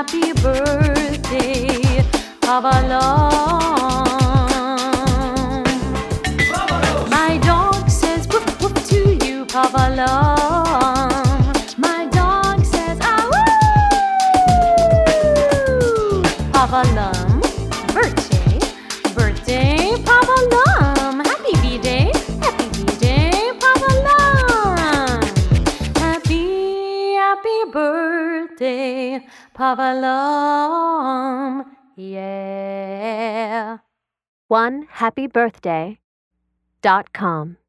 happy birthday, Pavalon. My dog says woof woof to you, Pavalon. My dog says ah woo. Pavalon, birthday, birthday, Pavalon. Happy B-Day, Pavalon. Happy birthday, Pavalon. Yeah. OneHappyBirthday.com